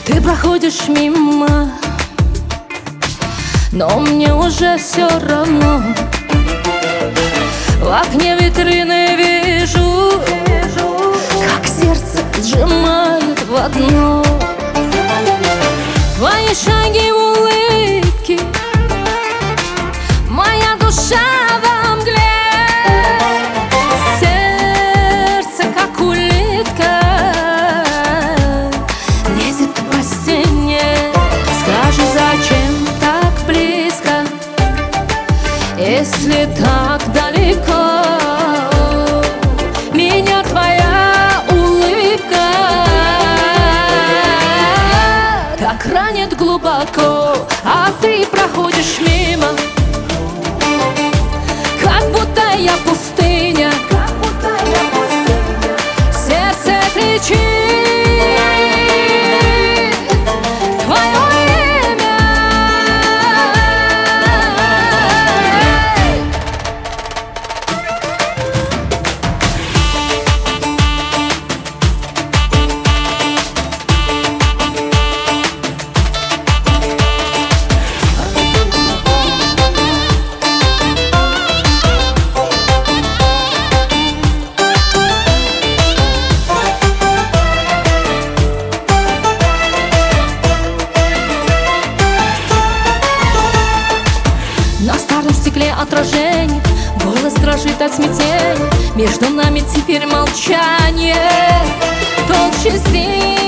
Ты проходишь мимо, но мне уже все равно. В окне витрины вижу, как сердце сжимает в одно. Твои шаги, улыбки, моя душа во мгле. Сердце, как улитка, лезет по стене. Скажи, зачем так близко, если так далеко? Меня твоя улыбка так ранит глубоко, а ты проходишь мимо, как будто я пустыня. Сердце кричит твое имя. На старом стекле отражение, голос дрожит от смятения. Между нами теперь молчание, толще стен.